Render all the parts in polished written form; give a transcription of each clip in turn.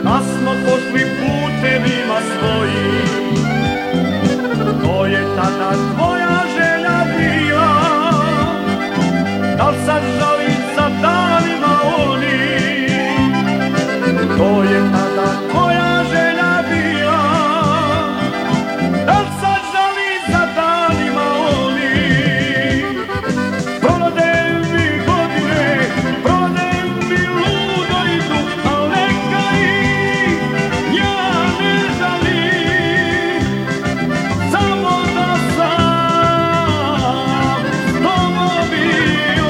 da smo pošli putevima svojim. To je tada tvoja želja bila, da li sad žališ za danima onim? To je tada tvoja želja bila, da li sad žališ za danima onim? Prolade mi godine, prolade mi ludo idu, al neka ih ja ne žalim, samo da sam s tobom bio.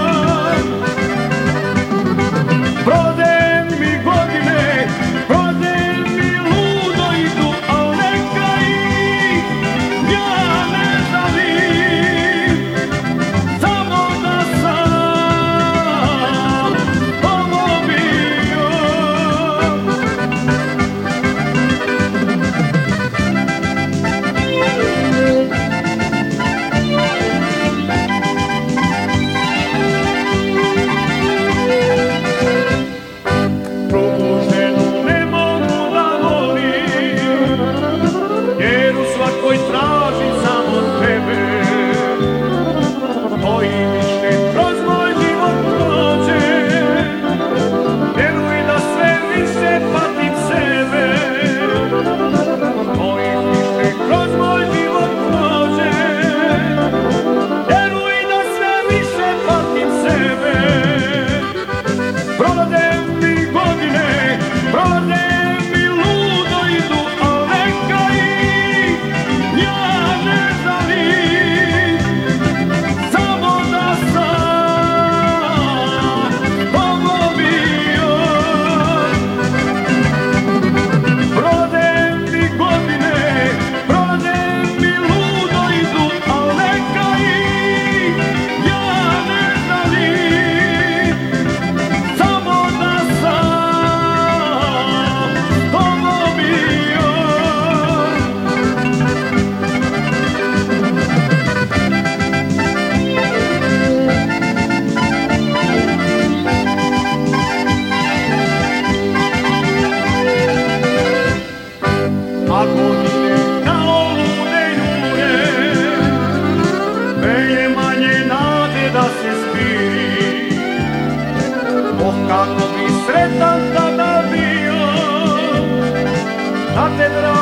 Prolade mi godine, prolade mi ludo idu, al neka ih ja ne žalim, samo da sam s tobom bio. Drugu ženu ne mogu da volim, jer u svakoj tražim samo tebe. To i više kroz moj život prođe, vjeruj da sve više patim sebe. To i više kroz moj život prođe, vjeruj da sve više patim sebe. Prolade mi godine, prolade mi ludo idu, al neka ih ja ne žalim, samo da sam s tobom bio. Prolade mi godine, prolade mi ludo idu, al neka ih ja ne žalim, samo da sam s tobom bio. A godine kao lude jure, veje manje nade da se spiri. Oh, kako bi sretan tada bio, da te